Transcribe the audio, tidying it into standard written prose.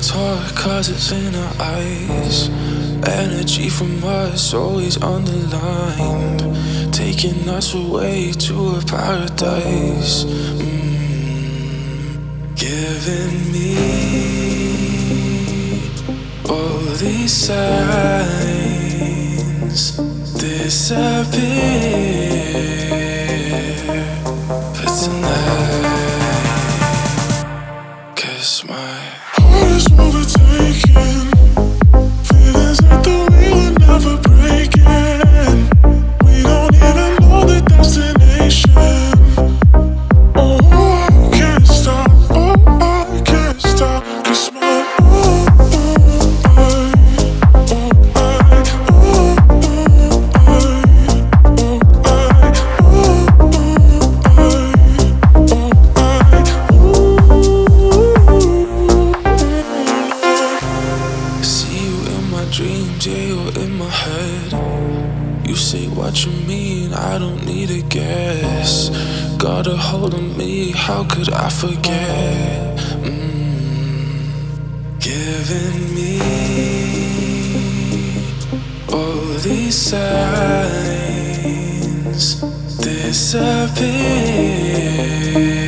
talk cause it's in our eyes. Energy from us always underlined, taking us away to a paradise. Giving me all these signs disappear for tonight. 'Cause my heart is overtaken, feelings that the wheel are never breaking. We don't even know the destination. Oh, I can't stop, oh, I can't stop. 'Cause my dreams, yeah, you're in my head. You say what you mean, I don't need a guess. Got a hold on me, how could I forget? Giving me all these signs disappear